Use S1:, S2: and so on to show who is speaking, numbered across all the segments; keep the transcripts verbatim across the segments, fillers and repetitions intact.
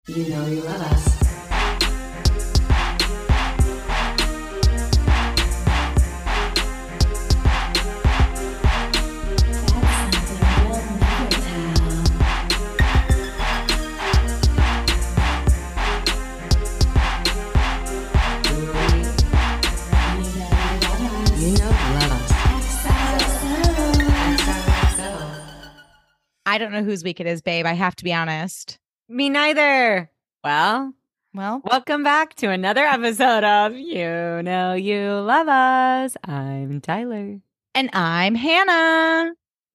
S1: You know you love us.
S2: I don't know whose week it is, babe. I have to be honest.
S3: Me neither. Well,
S2: Well,
S3: welcome back to another episode of You Know You Love Us. I'm Tyler.
S2: and I'm Hannah.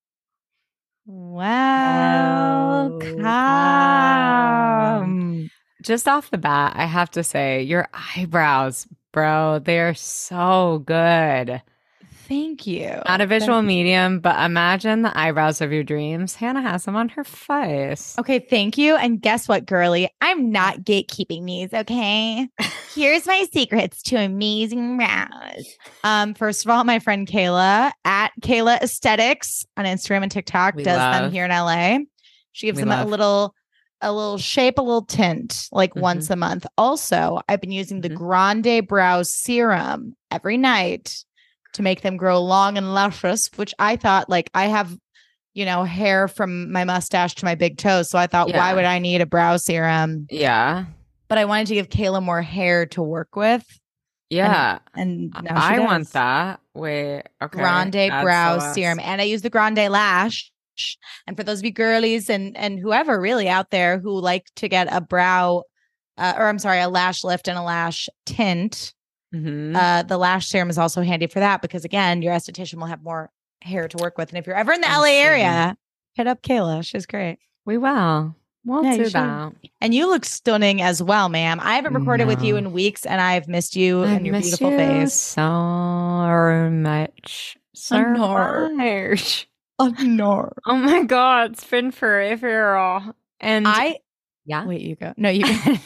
S2: Welcome.
S3: Just off the bat, I have to say, your eyebrows, bro, they're so good.
S2: Thank you.
S3: Not a visual
S2: Thank-
S3: medium, but imagine the eyebrows of your dreams. Hannah has them on her face.
S2: Okay, thank you. And guess what, girly? I'm not gatekeeping these, okay? Here's my secrets to amazing brows. Um, first of all, my friend Kayla at Kayla Aesthetics on Instagram and TikTok
S3: We
S2: does them
S3: love.
S2: here in L A. She gives
S3: We
S2: them
S3: love.
S2: a little a little shape, a little tint, like
S3: Mhm.
S2: once a month. Also, I've been using the
S3: Mhm.
S2: Grande Brow Serum every night to make them grow long and luscious, which I thought, like, I have, you know, hair from my mustache to my big toes. So I thought, why
S3: Yeah.
S2: would I need a brow serum?
S3: Yeah.
S2: But I wanted to give Kayla more hair to work with.
S3: Yeah.
S2: And now she
S3: I
S2: does.
S3: want that. Wait. Okay.
S2: Grande
S3: Add
S2: Brow
S3: sauce.
S2: Serum. And I use the Grande Lash. And for those of you girlies and and whoever really out there who like to get a brow, uh, or I'm sorry, a lash lift and a lash tint,
S3: Mhm.
S2: uh, the lash serum is also handy for that because, again, your esthetician will have more hair to work with. And if you're ever in the L A
S3: Absolutely.
S2: area, hit up Kayla. She's great.
S3: We will. We'll
S2: Yeah, you
S3: do
S2: should.
S3: that.
S2: And you look stunning as well, ma'am. I haven't recorded with you
S3: No.
S2: in weeks and I've missed you
S3: I
S2: and your
S3: miss
S2: beautiful
S3: you
S2: face.
S3: so much. So
S2: know.
S3: much.
S2: Oh, no.
S3: Oh my God. It's been forever. And
S2: I,
S3: yeah.
S2: wait, you go. No, you go.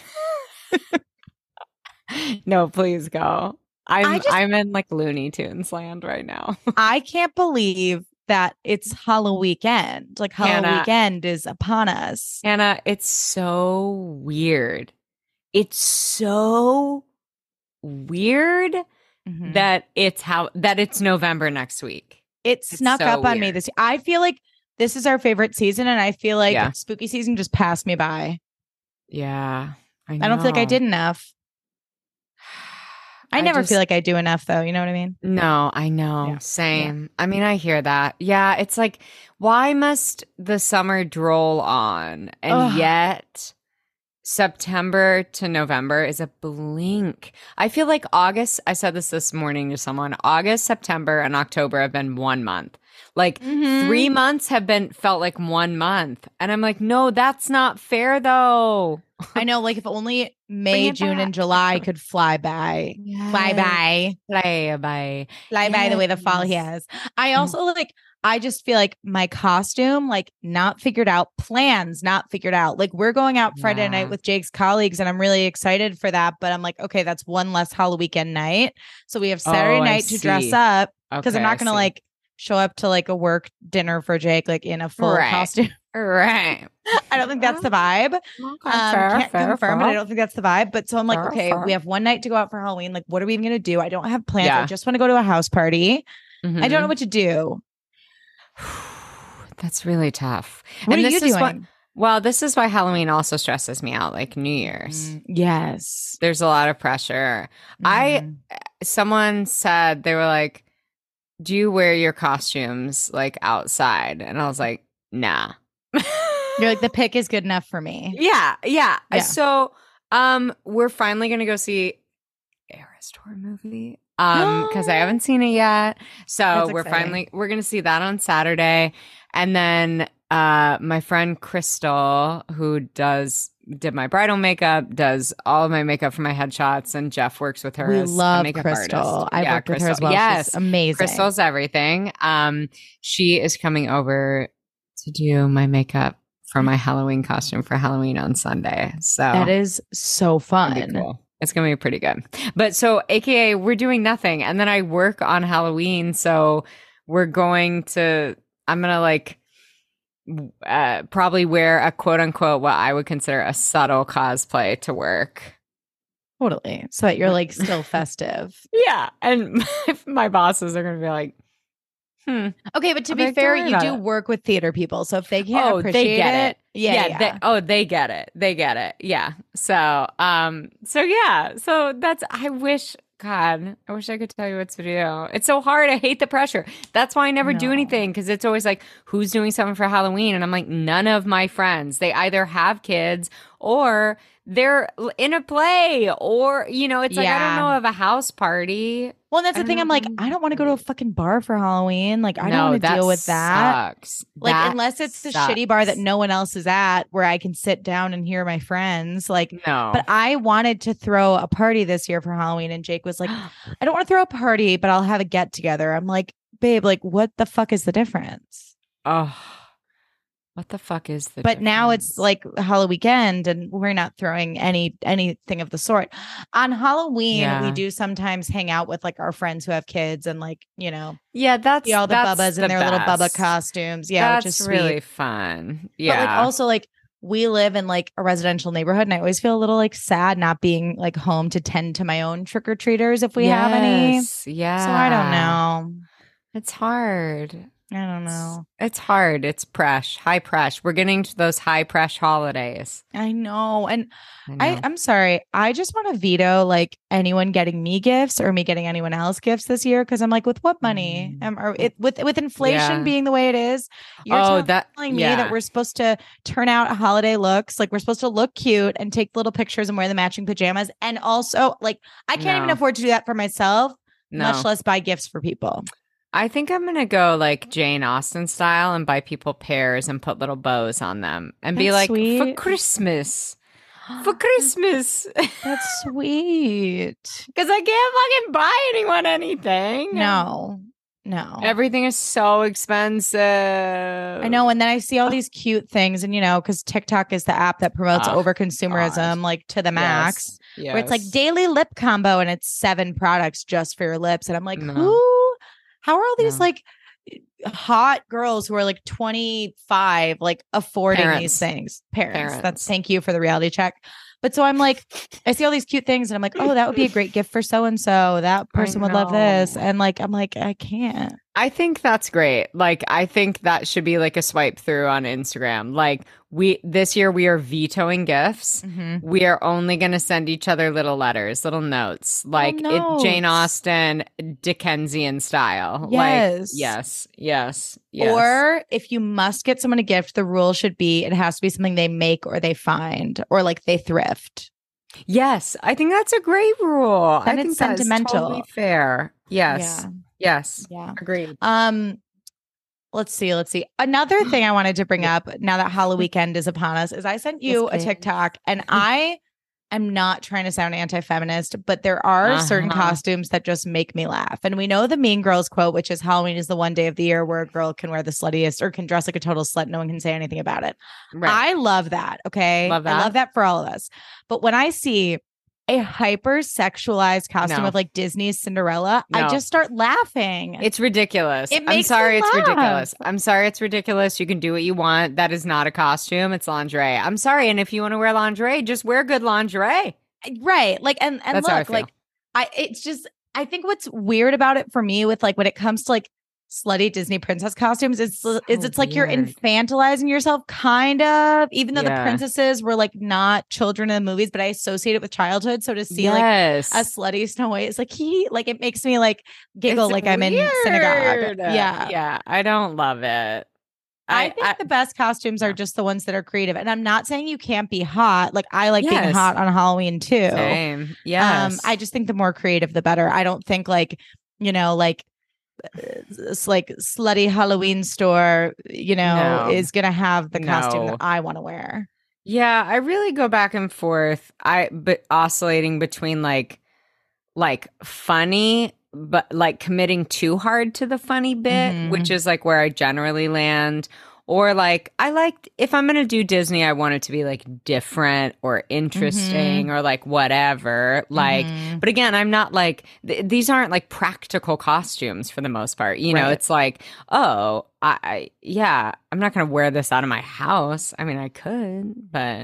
S3: No, please go. I'm
S2: I just-
S3: I'm in like Looney Tunes land right now.
S2: I can't believe that it's Halloween weekend. Like Halloween
S3: Hannah.
S2: weekend is upon us.
S3: Hannah, it's so weird. It's so weird
S2: Mhm.
S3: that it's how that it's November next week.
S2: It
S3: it's
S2: snuck
S3: so
S2: up on me
S3: weird.
S2: this year. I feel like this is our favorite season, and I feel like
S3: Yeah.
S2: spooky season just passed me by.
S3: Yeah. I,
S2: I don't feel like I
S3: know.
S2: did enough. I,
S3: I
S2: never
S3: just-
S2: feel like I do enough, though. You know what I mean?
S3: No, I know.
S2: Yeah.
S3: Same. I mean, I hear that. Yeah, it's like, why must the summer droll on? And
S2: Ugh.
S3: yet September to November is a blink. I feel like August, I said this this morning to someone, August, September, and October have been one month. Like
S2: Mhm.
S3: three months have been felt like one month. And I'm like, no, that's not fair though.
S2: I know. Like if only
S3: Bring
S2: May,
S3: it
S2: June,
S3: back.
S2: and July could fly by. Fly by.
S3: Fly by.
S2: Fly by the way the fall
S3: Yes.
S2: has. I also like, I just feel like my costume, like not figured out, plans not figured out. Like we're going out Friday
S3: Yeah.
S2: night with Jake's colleagues and I'm really excited for that. But I'm like, okay, that's one less Halloween weekend night. So we have Saturday
S3: Oh, I
S2: night to dress
S3: see.
S2: up because I'm
S3: Okay,
S2: not
S3: I
S2: going to
S3: see.
S2: like show up to like a work dinner for Jake, like in a full
S3: Right.
S2: costume.
S3: Right.
S2: I don't think that's the vibe.
S3: Okay,
S2: Um,
S3: fair,
S2: can't
S3: fair,
S2: confirm, but
S3: fair.
S2: I don't think that's the vibe. But so I'm like,
S3: Fair,
S2: okay,
S3: fair.
S2: we have one night to go out for Halloween. Like, what are we even going to do? I don't have plans. I
S3: Yeah.
S2: just want to go to a house party. I
S3: Mhm.
S2: don't know what to do.
S3: That's really tough.
S2: What
S3: And
S2: are
S3: this
S2: you
S3: is
S2: doing?
S3: what- well, this is why Halloween also stresses me out, like New Year's.
S2: Mm, yes.
S3: There's a lot of pressure. I
S2: Mhm.
S3: someone said they were like, "Do you wear your costumes like outside?" And I was like, "Nah."
S2: You're like, the pick is good enough for me.
S3: Yeah, yeah.
S2: Yeah.
S3: So, um, we're finally gonna go see Eras Tour movie. Um, because I haven't seen it yet. So
S2: That's
S3: we're
S2: exciting.
S3: finally we're gonna see that on Saturday. And then uh my friend Crystal, who does did my bridal makeup, does all of my makeup for my headshots, and Jeff works with her
S2: We
S3: as a
S2: love
S3: makeup
S2: Crystal.
S3: artist.
S2: I've
S3: Yeah,
S2: worked with her as
S3: Crystal.
S2: well.
S3: Yes.
S2: She's amazing.
S3: Crystal's everything. Um, she is coming over to do my makeup for my Halloween costume for Halloween on Sunday. So
S2: That is so
S3: it's gonna be
S2: fun.
S3: cool. It's gonna be pretty good. But so A K A we're doing nothing. And then I work on Halloween. So we're going to I'm gonna like uh, probably wear a quote unquote what I would consider a subtle cosplay to work.
S2: Totally. So that you're like still festive.
S3: Yeah. And my, my bosses are going to be like, hmm.
S2: Okay, but to
S3: I'm
S2: be
S3: like,
S2: fair,
S3: don't worry
S2: you
S3: about
S2: do
S3: it.
S2: work with theater people. So if they can't
S3: Oh,
S2: appreciate
S3: they get it.
S2: yeah,
S3: Yeah.
S2: yeah.
S3: They, oh, they get it. They get it. Yeah. So, um, so yeah. So that's, I wish, God, I wish I could tell you what to do. It's so hard. I hate the pressure. That's why I never do
S2: No.
S3: anything, because it's always like, who's doing something for Halloween? And I'm like, none of my friends. They either have kids or they're in a play, or, you know, it's like, I don't
S2: Yeah.
S3: know of a house party.
S2: Well, and that's
S3: I
S2: the
S3: don't
S2: thing.
S3: know
S2: I'm
S3: if
S2: like,
S3: I'm-
S2: I don't want to go to a fucking bar for Halloween. Like, I
S3: No,
S2: don't want to
S3: that
S2: deal with that.
S3: sucks.
S2: Like,
S3: That
S2: unless it's the shitty bar that
S3: sucks.
S2: no one else is at where I can sit down and hear my friends. Like,
S3: No.
S2: but I wanted to throw a party this year for Halloween. And Jake was like, I don't want to throw a party, but I'll have a get together. I'm like, babe, like, what the fuck is the difference?
S3: Oh, what the fuck is the
S2: But now it's
S3: difference?
S2: like Halloween weekend and we're not throwing any anything of the sort. On Halloween,
S3: Yeah.
S2: we do sometimes hang out with like our friends who have kids and like, you know,
S3: Yeah, that's
S2: see all the
S3: that's
S2: Bubbas in
S3: the
S2: their little Bubba
S3: best.
S2: costumes. Yeah,
S3: That's
S2: which is sweet.
S3: really fun. Yeah.
S2: But like also like we live in like a residential neighborhood and I always feel a little like sad not being like home to tend to my own trick-or-treaters if we have any.
S3: Yes, yeah.
S2: So I don't know.
S3: It's hard.
S2: I don't know.
S3: It's hard. It's presh, high presh. We're getting to those high presh holidays.
S2: I know. And
S3: I
S2: I,
S3: know.
S2: I'm sorry. I just want to veto like anyone getting me gifts or me getting anyone else gifts this year because I'm like, with what money?
S3: Mm.
S2: Um, or it, with with inflation
S3: Yeah.
S2: being the way it is, you're
S3: oh,
S2: telling
S3: that
S2: me
S3: yeah.
S2: that we're supposed to turn out holiday looks, like we're supposed to look cute and take little pictures and wear the matching pajamas, and also like I can't even
S3: No.
S2: afford to do that for myself,
S3: no.
S2: much less buy gifts for people.
S3: I think I'm gonna go like Jane Austen style and buy people pears and put little bows on them and be
S2: That's
S3: like, for
S2: sweet.
S3: Christmas. For Christmas.
S2: That's sweet.
S3: Because I can't fucking buy anyone anything.
S2: No, no.
S3: Everything is so expensive.
S2: I know. And then I see all these cute things, and you know, because TikTok is the app that promotes
S3: Oh,
S2: overconsumerism,
S3: God.
S2: like to the max,
S3: Yes.
S2: where it's like
S3: yes.
S2: daily lip combo and it's seven products just for your lips. And I'm like,
S3: No.
S2: who, how are all these
S3: No.
S2: like hot girls who are like twenty-five, like affording
S3: Parents.
S2: these things? Parents.
S3: Parents.
S2: That's thank you for the reality check. But so I'm like, I see all these cute things and I'm like, oh, that would be a great gift for so and so. That person would love this.
S3: know.
S2: And like, I'm like, I can't.
S3: I think that's great. Like, I think that should be like a swipe through on Instagram. Like, we this year we are vetoing gifts.
S2: Mhm.
S3: We are only going to send each other little letters, little notes, like it, Jane
S2: notes.
S3: Austen Dickensian style.
S2: Yes.
S3: Like, yes, yes, yes.
S2: Or if you must get someone a gift, the rule should be it has to be something they make or they find or like they thrift.
S3: yes, I think that's a great rule.
S2: Then
S3: I think
S2: it's
S3: that is
S2: sentimental.
S3: totally fair. Yes,
S2: Yeah.
S3: yes,
S2: Yeah.
S3: agreed.
S2: Um, let's see. Let's see. Another thing I wanted to bring up now that Halloween weekend is upon us is I sent you
S3: Yes,
S2: a
S3: please.
S2: TikTok and I am not trying to sound anti-feminist, but there are certain
S3: Uh-huh.
S2: costumes that just make me laugh. And we know the Mean Girls quote, which is Halloween is the one day of the year where a girl can wear the sluttiest or can dress like a total slut. No one can say anything about it.
S3: Right.
S2: I love that. Okay.
S3: Love
S2: I
S3: that.
S2: love that for all of us. But when I see a hyper sexualized costume
S3: No.
S2: of like Disney's Cinderella, I
S3: No.
S2: just start laughing.
S3: It's ridiculous.
S2: It
S3: I'm
S2: makes
S3: sorry,
S2: me
S3: it's
S2: laugh.
S3: ridiculous. I'm sorry, it's ridiculous. You can do what you want. That is not a costume. It's lingerie. I'm sorry. And if you want to wear lingerie, just wear good lingerie.
S2: Right. Like, and, and
S3: That's how I
S2: look,
S3: feel.
S2: like, I, it's just, I think what's weird about it for me with like, when it comes to like slutty Disney princess costumes, is,
S3: So
S2: is it's like you're
S3: weird.
S2: infantilizing yourself, kind of, even though the
S3: Yeah.
S2: princesses were like not children in the movies, but I associate it with childhood. So to see like
S3: yes.
S2: a slutty Snow White is like, he, like, it makes me like giggle
S3: It's
S2: like I'm in synagogue.
S3: weird.
S2: Yeah.
S3: Yeah. I don't love it.
S2: I, think the best costumes are
S3: yeah.
S2: just the ones that are creative. And I'm not saying you can't be hot. Like I like being
S3: Yes.
S2: hot on Halloween too.
S3: Same. Yes.
S2: Um, I just think the more creative, the better. I don't think like, you know, like uh, it's like slutty Halloween store, you know,
S3: No.
S2: is going to have the costume
S3: No.
S2: that I want to wear.
S3: Yeah, I really go back and forth. I but oscillating between like like funny but like committing too hard to the funny bit,
S2: Mhm.
S3: which is like where I generally land, Or like, I like, if I'm going to do Disney, I want it to be like different or interesting
S2: Mhm.
S3: or like whatever. Like,
S2: Mhm.
S3: but again, I'm not like, th- these aren't like practical costumes for the most part. You know,
S2: Right.
S3: it's like, oh, I, I yeah, I'm not going to wear this out of my house. I mean, I could, but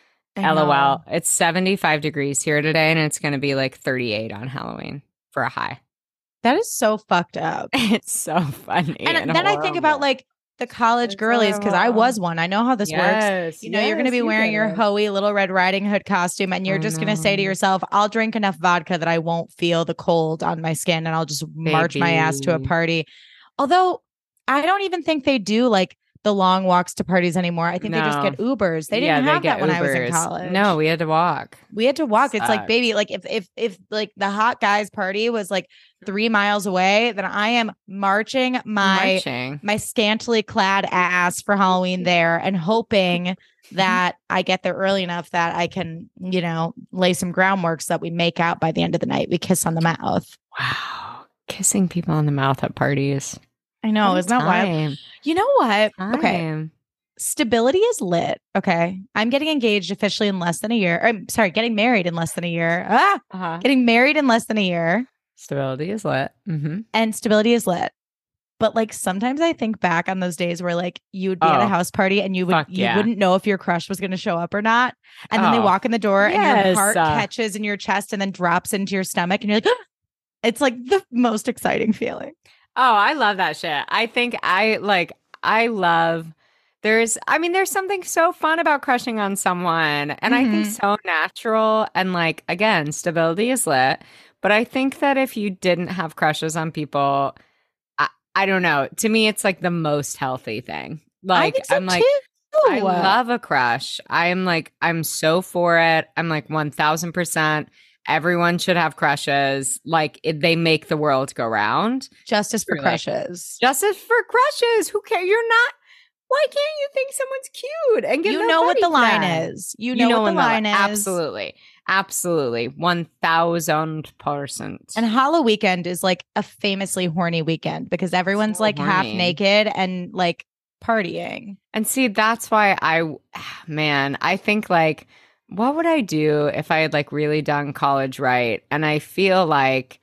S2: I
S3: LOL.
S2: know.
S3: It's seventy-five degrees here today and it's going to be like thirty-eight on Halloween for a high.
S2: That is so fucked up.
S3: It's so funny and
S2: And then I think about
S3: horrible.
S2: like the college
S3: It's
S2: girlies because I
S3: horrible.
S2: was one. I know how this works.
S3: Yes,
S2: You know, you're going to
S3: yes,
S2: be
S3: you
S2: wearing
S3: get
S2: your
S3: it.
S2: Hoey Little Red Riding Hood costume, and you're
S3: I
S2: just going to say to
S3: know.
S2: yourself, I'll drink enough vodka that I won't feel the cold on my skin and I'll just march my ass to a
S3: Baby.
S2: party. Although I don't even think they do like the long walks to parties anymore. I think they just
S3: No.
S2: get Ubers. They
S3: Yeah,
S2: didn't
S3: they
S2: have that
S3: get
S2: when I was in
S3: Ubers.
S2: college.
S3: No, we had to walk.
S2: We had to walk. It's like, baby,
S3: Sucks.
S2: like if if if like the hot guys party was like three miles away, then I am marching my
S3: Marching.
S2: my scantily clad ass for Halloween there and hoping that I get there early enough that I can, you know, lay some groundwork so that we make out by the end of the night. We kiss on the mouth.
S3: Wow. Kissing people on the mouth at parties.
S2: I know,
S3: What a
S2: isn't that wild?
S3: time.
S2: You know what? Okay.
S3: Time.
S2: Stability is lit. Okay. I'm getting engaged officially in less than a year. I'm sorry, getting married in less than a year. Ah,
S3: Uh-huh.
S2: getting married in less than a year.
S3: Stability is lit. Mm-hmm.
S2: And stability is lit. But like sometimes I think back on those days where like you would be at a
S3: Oh,
S2: house party and you would
S3: fuck
S2: you
S3: yeah.
S2: wouldn't know if your crush was going to show up or not. And then they
S3: Oh,
S2: walk in the door and
S3: yes,
S2: your heart
S3: uh,
S2: catches in your chest and then drops into your stomach and you're like, it's like the most exciting feeling.
S3: Oh, I love that shit. I think I like, I love, there's, I mean, there's something so fun about crushing on someone. And I think
S2: Mhm.
S3: so natural. And like, again, stability is lit. But I think that if you didn't have crushes on people, I, I don't know. To me, it's like the most healthy thing.
S2: I
S3: Like,
S2: think so
S3: I'm like,
S2: too.
S3: I love a crush. I'm like, I'm so for it. I'm like one thousand percent. Everyone should have crushes. Like, it, they make the world go round.
S2: Justice for
S3: Truly.
S2: crushes.
S3: Justice for crushes. Who cares? You're not. Why can't you think someone's cute and get
S2: You
S3: their
S2: know what
S3: buddy
S2: the line
S3: then?
S2: is. You know, what
S3: when
S2: the line is.
S3: Absolutely. Absolutely. one thousand percent.
S2: And Hollow Weekend is like a famously horny weekend because everyone's
S3: So
S2: like half
S3: horny.
S2: naked and like partying.
S3: And see, that's why I, man, I think like, what would I do if I had like really done college right? And I feel like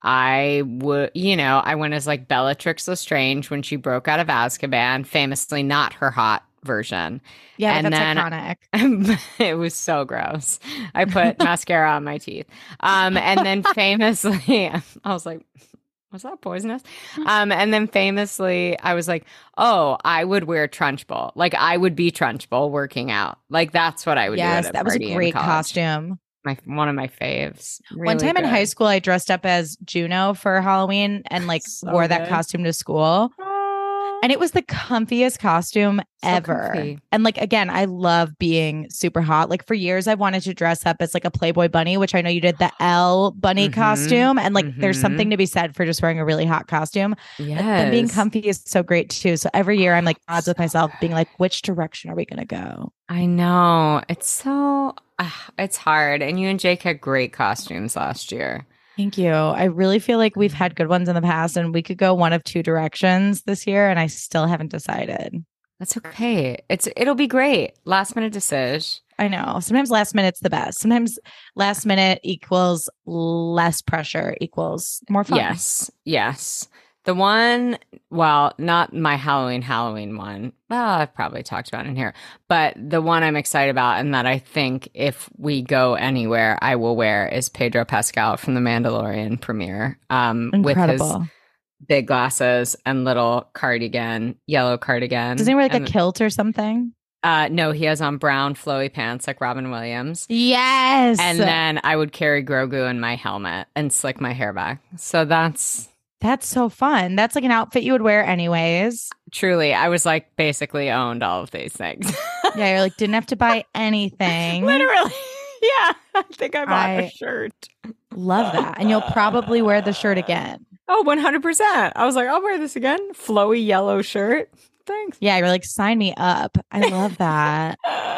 S3: I would, you know, I went as like Bellatrix Lestrange when she broke out of Azkaban, famously not her hot version.
S2: Yeah,
S3: And
S2: but
S3: then-
S2: that's iconic.
S3: It was so gross. I put mascara on my teeth. Um, and then famously, I was like, was that poisonous? Um, and then famously, I was like, oh, I would wear Trunchbull. Like I would be Trunchbull working out. Like that's what I would do.
S2: Yes,
S3: at a
S2: that was a
S3: party in
S2: great
S3: college.
S2: costume.
S3: My one of my faves.
S2: One
S3: Really
S2: time in
S3: good.
S2: high school, I dressed up as Juno for Halloween and like
S3: So
S2: wore that
S3: good.
S2: costume to school.
S3: Aw.
S2: And it was the comfiest costume
S3: So
S2: ever.
S3: comfy.
S2: And like, again, I love being super hot. Like for years, I wanted to dress up as like a Playboy bunny, which I know you did the Elle bunny
S3: Mhm.
S2: costume. And like, there's
S3: Mhm.
S2: something to be said for just wearing a really hot costume.
S3: Yes.
S2: And being comfy is so great too. So every year I'm like odds with
S3: So
S2: myself, being
S3: good.
S2: like, which direction are we going to go?
S3: I know. It's so, uh, it's hard. And you and Jake had great costumes last year.
S2: Thank you. I really feel like we've had good ones in the past and we could go one of two directions this year. And I still haven't decided.
S3: That's okay. It's it'll be great. Last minute decision.
S2: I know. Sometimes last minute's the best. Sometimes last minute equals less pressure equals more fun.
S3: Yes. Yes. The one, well, not my Halloween Halloween one. Well, I've probably talked about it in here, but the one I'm excited about and that I think if we go anywhere, I will wear is Pedro Pascal from the Mandalorian premiere. Um, with
S2: Incredible.
S3: his big glasses and little cardigan, yellow cardigan.
S2: Does he wear like
S3: And,
S2: a kilt or something?
S3: uh, no, he has on brown flowy pants like Robin Williams.
S2: Yes.
S3: And then I would carry Grogu in my helmet and slick my hair back. So that's
S2: that's so fun. That's like an outfit you would wear anyways.
S3: truly, I was like basically owned all of these things.
S2: Yeah, you're like, didn't have to buy anything.
S3: Literally. Yeah. I think I bought
S2: I-
S3: a shirt.
S2: Love that. And you'll probably wear the shirt again.
S3: Oh, one hundred percent. I was like, I'll wear this again. Flowy yellow shirt. Thanks.
S2: Yeah, you're like, sign me up. I love that.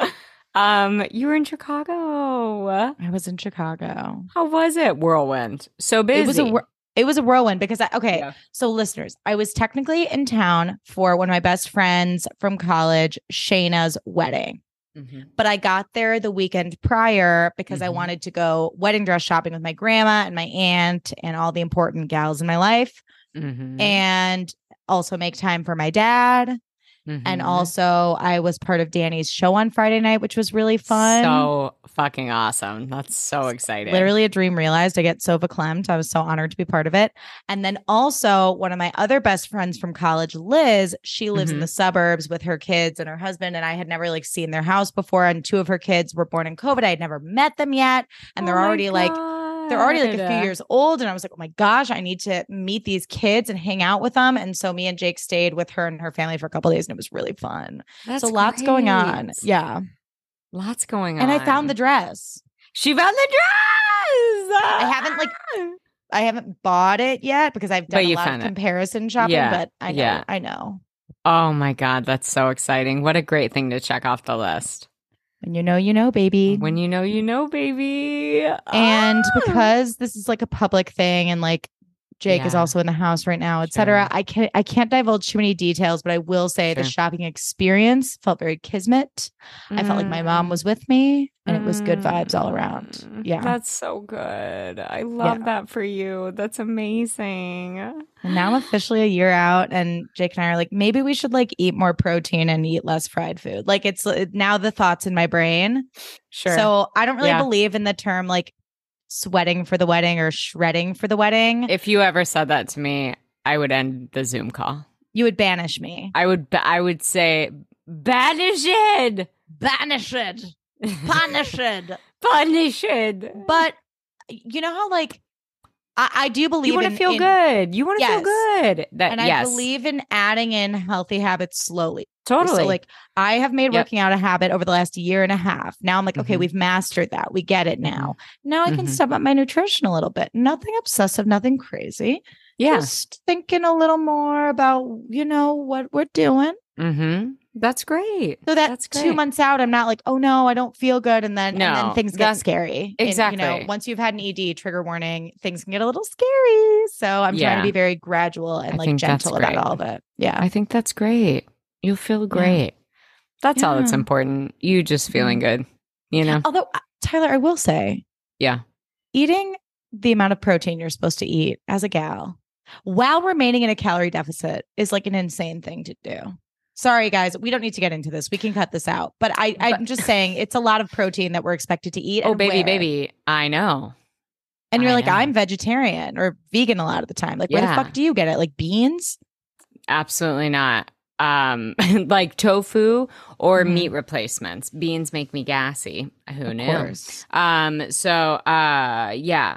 S3: um, you were in Chicago.
S2: I was in Chicago.
S3: How was it? Whirlwind. So busy.
S2: It was a whir- It was a whirlwind because I, okay,
S3: Yeah.
S2: so listeners, I was technically in town for one of my best friends from college, Shayna's wedding.
S3: Mm-hmm.
S2: But I got there the weekend prior because
S3: Mhm.
S2: I wanted to go wedding dress shopping with my grandma and my aunt and all the important gals in my life.
S3: Mhm.
S2: And also make time for my dad. And
S3: Mhm.
S2: also, I was part of Danny's show on Friday night, which was really fun.
S3: So fucking awesome. That's so exciting.
S2: Literally a dream realized. I get so verklempt. I was so honored to be part of it. And then also, one of my other best friends from college, Liz, she lives in
S3: Mhm.
S2: the suburbs with her kids and her husband. And I had never like seen their house before. And two of her kids were born in COVID. I had never met them yet. And they're
S3: Oh my
S2: already like, they're already like a few
S3: God.
S2: years old. And I was like, oh my gosh, I need to meet these kids and hang out with them. And so me and Jake stayed with her and her family for a couple of days and it was really fun.
S3: That's
S2: so lots going on.
S3: great.
S2: Yeah.
S3: Lots going on.
S2: And I found the dress.
S3: She found the dress.
S2: I haven't like I haven't bought it yet because I've
S3: But
S2: done a
S3: you
S2: lot of
S3: found it.
S2: comparison shopping,
S3: Yeah,
S2: but I know,
S3: yeah.
S2: I know.
S3: Oh my God, that's so exciting. What a great thing to check off the list.
S2: When you know, you know, baby.
S3: When you know, you know, baby.
S2: And
S3: Ah!
S2: because this is like a public thing and like Jake is
S3: Yeah.
S2: also in the house right now, et cetera.
S3: Sure.
S2: I can't I can't divulge too many details, but I will say the
S3: Sure.
S2: shopping experience felt very kismet. I felt like my mom was with me and it was good vibes all around.
S3: Mm,
S2: Yeah.
S3: That's so good. I love
S2: Yeah.
S3: that for you. That's amazing.
S2: And now I'm officially a year out and Jake and I are like, maybe we should like eat more protein and eat less fried food. Like it's uh, now the thoughts in my brain.
S3: Sure.
S2: So I don't really
S3: Yeah.
S2: believe in the term like sweating for the wedding or shredding for the wedding.
S3: If you ever said that to me, I would end the Zoom call.
S2: You would banish me.
S3: I would ba- I would say banish it.
S2: Banish it. Punish it.
S3: Punish it.
S2: But you know how like I, I do believe
S3: You want
S2: in
S3: to feel
S2: in-
S3: good. You want to
S2: Yes.
S3: feel good. That
S2: And I
S3: yes.
S2: believe in adding in healthy habits slowly.
S3: Totally.
S2: So like I have made
S3: Yep.
S2: working out a habit over the last year and a half. Now I'm like, okay,
S3: Mhm.
S2: we've mastered that. We get it now. Now I can
S3: Mhm.
S2: step up my nutrition a little bit. Nothing obsessive, nothing crazy.
S3: yeah.
S2: Just thinking a little more about, you know, what we're doing.
S3: Mm-hmm. That's great.
S2: So that
S3: That's
S2: two
S3: great.
S2: months out, I'm not like, oh no, I don't feel good. And then, and
S3: No,
S2: then things get
S3: that's-
S2: scary. And, you know,
S3: exactly.
S2: once you've had an E D, trigger warning, things can get a little scary. So I'm trying
S3: Yeah.
S2: to be very gradual and
S3: I
S2: like
S3: think that's
S2: gentle about
S3: great.
S2: all of it. Yeah.
S3: I think that's great. You'll feel great. That's all that's
S2: Yeah.
S3: important. You just feeling good, you know?
S2: Although, uh, Tyler, I will say,
S3: Yeah.
S2: eating the amount of protein you're supposed to eat as a gal while remaining in a calorie deficit is like an insane thing to do. Sorry, guys, we don't need to get into this. We can cut this out. But I, I'm
S3: But-
S2: just saying it's a lot of protein that we're expected to eat.
S3: Oh,
S2: and
S3: baby,
S2: where.
S3: baby. I know.
S2: And you're
S3: I
S2: like,
S3: know.
S2: I'm vegetarian or vegan a lot of the time. Like, where
S3: Yeah.
S2: the fuck do you get it? Like beans?
S3: Absolutely not. Um, like tofu or
S2: Mhm.
S3: meat replacements. Beans make me gassy. Who
S2: Of
S3: knew?
S2: course.
S3: Um, so uh yeah.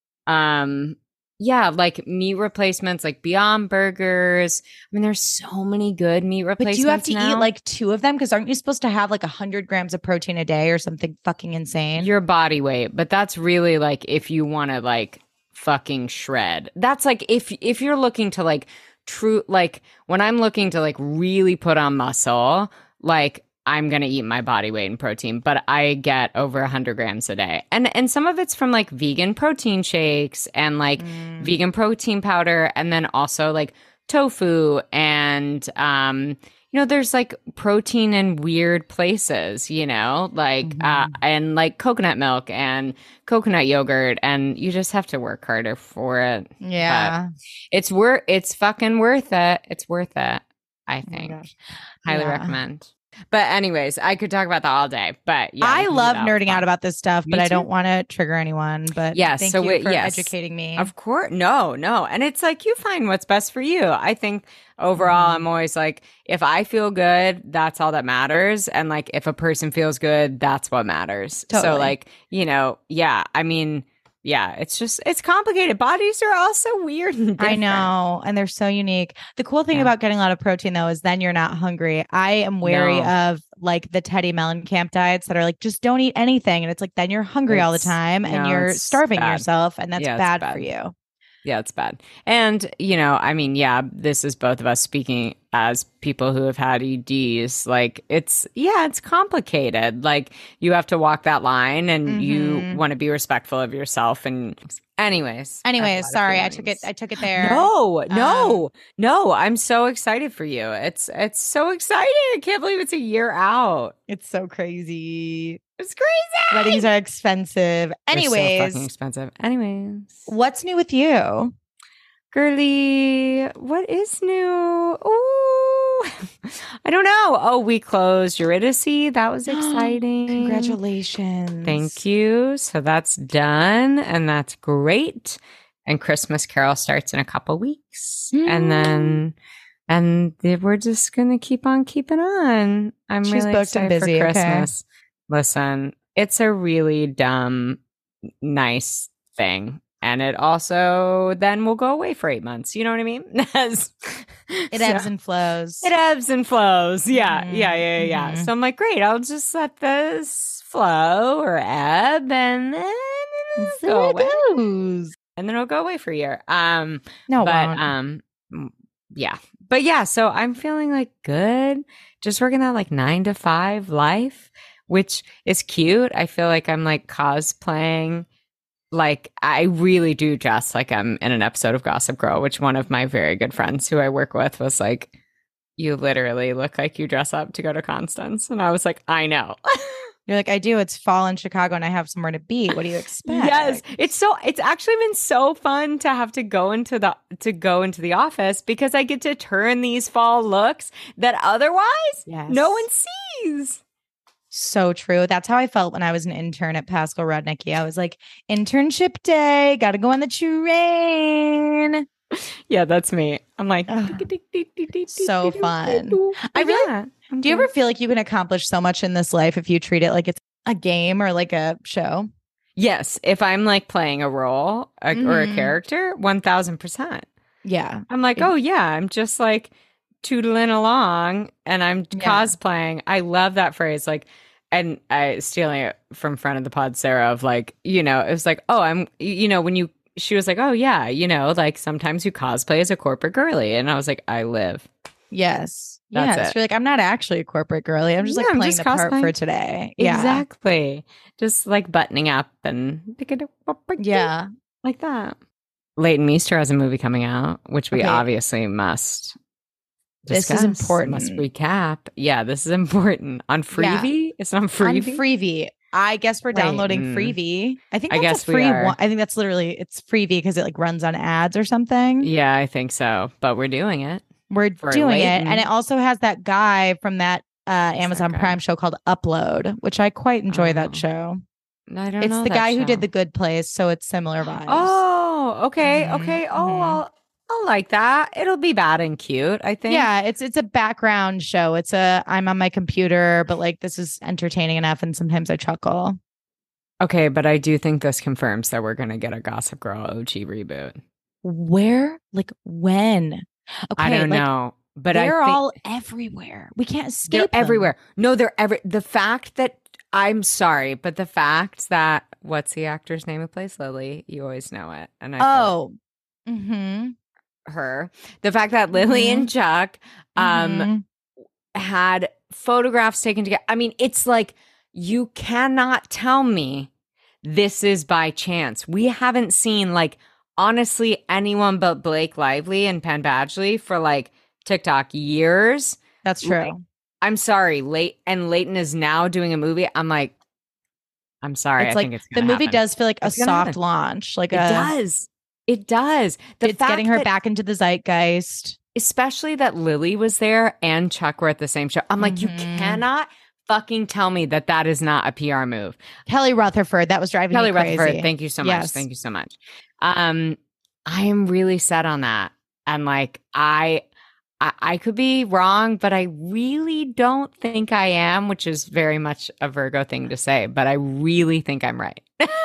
S3: Um yeah, like meat replacements, like Beyond Burgers. I mean, there's so many good meat
S2: But
S3: replacements.
S2: do you have to
S3: now.
S2: eat like two of them? Because aren't you supposed to have like one hundred grams of protein a day or something fucking insane?
S3: your body weight? But that's really like if you want to like fucking shred. That's like if if you're looking to like true like when I'm looking to like really put on muscle, like I'm gonna eat my body weight in protein, but I get over one hundred grams a day, and and some of it's from like vegan protein shakes and like
S2: Mm.
S3: vegan protein powder, and then also like tofu and um you know there's like protein in weird places, you know like uh
S2: Mhm.
S3: and like coconut milk and coconut yogurt, and you just have to work harder for it.
S2: Yeah.
S3: It's worth it's fucking worth it. It's worth it, I
S2: Oh my
S3: think.
S2: gosh.
S3: Highly
S2: Yeah.
S3: recommend. But anyways, I could talk about that all day. But yeah, we
S2: I
S3: can do
S2: love
S3: that.
S2: nerding out about this stuff,
S3: Me
S2: but I
S3: too.
S2: don't want to trigger anyone. But
S3: Yes,
S2: thank
S3: so
S2: you
S3: we-
S2: for
S3: yes.
S2: educating me.
S3: Of course. No, no. And it's like you find what's best for you. I think overall,
S2: Mhm.
S3: I'm always like, if I feel good, that's all that matters. And like, if a person feels good, that's what matters. So,
S2: Totally.
S3: like, you know, yeah, I mean, yeah, it's just, it's complicated. Bodies are also weird and
S2: I
S3: different.
S2: know. And they're so unique. The cool thing
S3: Yeah.
S2: about getting a lot of protein, though, is then you're not hungry. I am wary
S3: No.
S2: of like the Teddy Mellencamp diets that are like, just don't eat anything. And it's like, then you're hungry all the
S3: It's-
S2: time and
S3: no,
S2: you're
S3: it's
S2: starving
S3: bad.
S2: yourself. And that's
S3: Yeah, it's
S2: bad,
S3: bad.
S2: for you.
S3: Yeah, it's bad. And, you know, I mean, yeah, this is both of us speaking as people who have had E Ds. Like it's, yeah, it's complicated. Like you have to walk that line and
S2: Mhm.
S3: you want to be respectful of yourself. And anyways, I have a
S2: Anyways,
S3: lot of
S2: sorry, I took it.
S3: feelings.
S2: I took it there.
S3: No, no,
S2: Um,
S3: no. I'm so excited for you. It's it's so exciting. I can't believe it's a year out.
S2: It's so crazy.
S3: It's crazy.
S2: Weddings are expensive.
S3: They're so
S2: Anyways,
S3: fucking expensive. Anyways,
S2: what's new with you?
S3: girly, what is new? Ooh, I don't know. Oh, we closed Eurydice. That was exciting.
S2: Congratulations.
S3: Thank you. So that's done, and that's great. And Christmas Carol starts in a couple weeks,
S2: Mm.
S3: and then and th- we're just gonna keep on keeping on. I'm
S2: She's
S3: really
S2: booked and
S3: excited
S2: busy,
S3: for
S2: okay.
S3: Christmas. Listen, it's a really dumb, nice thing. And it also then will go away for eight months. You know what I mean? As-
S2: It
S3: so-
S2: ebbs and flows.
S3: It ebbs and flows. Yeah,
S2: Mhm,
S3: yeah, yeah, yeah.
S2: mhm.
S3: So I'm like, great, I'll just let this flow or ebb and then it'll
S2: See
S3: go
S2: how
S3: away.
S2: it goes.
S3: And then it'll go away for a year. Um,
S2: No, it
S3: but
S2: won't.
S3: um mm, yeah. But yeah, so I'm feeling like good. Just working that like nine to five life, which is cute. I feel like I'm like cosplaying. Like I really do dress like I'm in an episode of Gossip Girl, which one of my very good friends who I work with was like, you literally look like you dress up to go to Constance. And I was like, I know.
S2: You're like, I do. It's fall in Chicago and I have somewhere to be. What do you expect?
S3: Yes, it's so it's actually been so fun to have to go into the to go into the office because I get to turn these fall looks that otherwise
S2: Yes.
S3: no one sees.
S2: So true. That's how I felt when I was an intern at Pascal Rudnicki. I was like, internship day, got to go on the train.
S3: Yeah, that's me. I'm like,
S2: Ugh, so fun.
S3: I
S2: I really-
S3: yeah, I'm
S2: Do you
S3: good.
S2: ever feel like you can accomplish so much in this life if you treat it like it's a game or like a show?
S3: Yes, if I'm like playing a role a, or a
S2: Mhm.
S3: character, one thousand percent.
S2: Yeah.
S3: I'm like,
S2: It-
S3: oh yeah, I'm just like tootling along and I'm
S2: Yeah.
S3: cosplaying. I love that phrase. Like, and I stealing it from friend of the pod, Sarah, of like, you know, it was like, oh, I'm, you know, when you, she was like, oh yeah, you know, like sometimes you cosplay as a corporate girly. And I was like, I live.
S2: Yes.
S3: That's
S2: yes.
S3: it.
S2: You're like, I'm not actually a corporate girly. I'm just
S3: Yeah,
S2: like
S3: I'm
S2: playing
S3: just
S2: the part
S3: cosplaying.
S2: for today. Yeah.
S3: Exactly. Just like buttoning up and
S2: Yeah.
S3: like that. Leighton Meester has a movie coming out, which we
S2: Okay.
S3: obviously must
S2: This is
S3: discuss,
S2: important.
S3: Must recap. Yeah, this is important. On Freebie? It's on
S2: On
S3: Freebie?
S2: Freebie. I guess we're downloading
S3: Leighton.
S2: Freebie. I think
S3: I
S2: that's
S3: guess
S2: a
S3: we
S2: free
S3: are.
S2: one. I think that's literally it's Freebie because it like runs on ads or something.
S3: Yeah, I think so. But we're doing it.
S2: We're
S3: For
S2: doing
S3: Leighton.
S2: it. And it also has that guy from that uh
S3: Who's
S2: Amazon
S3: that guy?
S2: Prime show called Upload, which I quite enjoy
S3: Oh,
S2: that show.
S3: I don't
S2: It's
S3: know
S2: the
S3: that
S2: guy who
S3: show.
S2: did The Good Place, so it's similar vibes.
S3: Oh, okay,
S2: Mhm,
S3: okay. Oh,
S2: mhm.
S3: I'll, I'll like that. It'll be bad and cute, I think.
S2: Yeah, it's it's a background show. It's a I'm on my computer, but like this is entertaining enough and sometimes I chuckle.
S3: Okay, but I do think this confirms that we're going to get a Gossip Girl O G reboot.
S2: Where? Like when? Okay,
S3: I don't
S2: like,
S3: know. But I
S2: they're
S3: think
S2: all everywhere. We can't escape
S3: they're
S2: them.
S3: everywhere. No, they're every. The fact that I'm sorry, but the fact that what's the actor's name who plays Lily? You always know it, and I feel
S2: Oh. Mm-hmm.
S3: like her. The fact that Lily and Chuck um
S2: Mhm.
S3: had photographs taken together. I mean, it's like you cannot tell me this is by chance. We haven't seen like honestly anyone but Blake Lively and Penn Badgley for like TikTok years.
S2: That's true.
S3: Like, I'm sorry, late and Leighton is now doing a movie. I'm like, I'm sorry.
S2: It's
S3: I
S2: like
S3: think it's
S2: the
S3: gonna
S2: movie
S3: happen.
S2: does feel like a
S3: It's gonna
S2: soft
S3: happen.
S2: launch. Like
S3: It
S2: a
S3: does. It does. The
S2: it's
S3: fact
S2: getting her
S3: that-
S2: back into the zeitgeist.
S3: especially that Lily was there and Chuck were at the same show. I'm like, you
S2: Mhm.
S3: cannot fucking tell me that that is not a P R move.
S2: Kelly Rutherford, that was driving
S3: Kelly
S2: me crazy.
S3: Rutherford, thank you so much.
S2: Yes.
S3: Thank you so much. Um, I am really set on that, and like I, I, I could be wrong, but I really don't think I am, which is very much a Virgo thing to say. But I really think I'm right.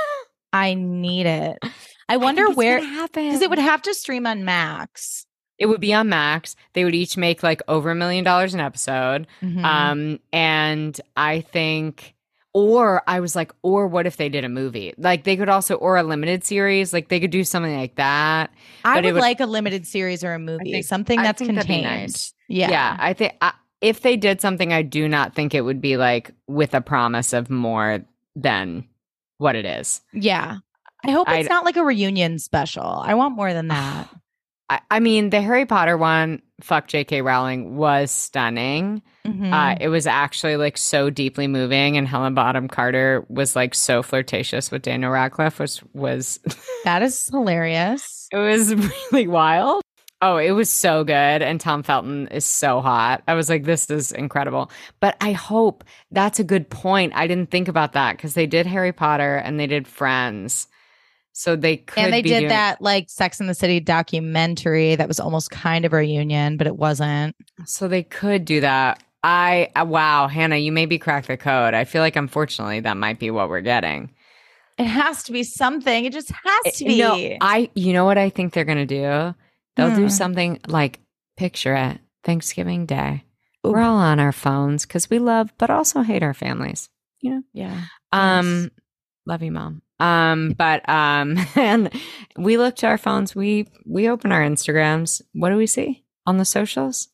S2: I need it. I wonder
S3: think it's
S2: where
S3: gonna happen
S2: because it would have to stream on Max.
S3: It would be on Max. They would each make like over a million dollars an episode.
S2: Mhm.
S3: Um, and I think, or I was like, or what if they did a movie? Like they could also, or a limited series, like they could do something like that.
S2: I
S3: but it
S2: would
S3: would-
S2: like a limited series or a movie,
S3: think-
S2: something
S3: I
S2: that's
S3: think that'd be
S2: contained.
S3: nice.
S2: Yeah.
S3: Yeah, I think I, if they did something, I do not think it would be like with a promise of more than what it is.
S2: Yeah. I hope it's
S3: I'd-
S2: not like a reunion special. I want more than that.
S3: I, I mean, the Harry Potter one, fuck J K Rowling, was stunning.
S2: Mhm.
S3: Uh, it was actually like so deeply moving, and Helen Bonham Carter was like so flirtatious with Daniel Radcliffe, which was
S2: That is hilarious.
S3: it was really wild. Oh, it was so good. And Tom Felton is so hot. I was like, this is incredible. But I hope that's a good point. I didn't think about that because they did Harry Potter and they did Friends. So they could
S2: And they
S3: be
S2: did
S3: doing-
S2: that like Sex and the City documentary that was almost kind of a reunion, but it wasn't.
S3: So they could do that. I, uh, wow, Hannah, you maybe crack the code. I feel like unfortunately that might be what we're getting.
S2: It has to be something. It just has to be.
S3: No, I, you know what I think they're going to do? They'll
S2: Hmm.
S3: do something like picture it Thanksgiving Day.
S2: Ooh.
S3: We're all on our phones because we love, but also hate our families. You know?
S2: Yeah.
S3: Um,
S2: Yes.
S3: love you, mom. Um, but um, and we look to our phones. We we open our Instagrams. What do we see on the socials?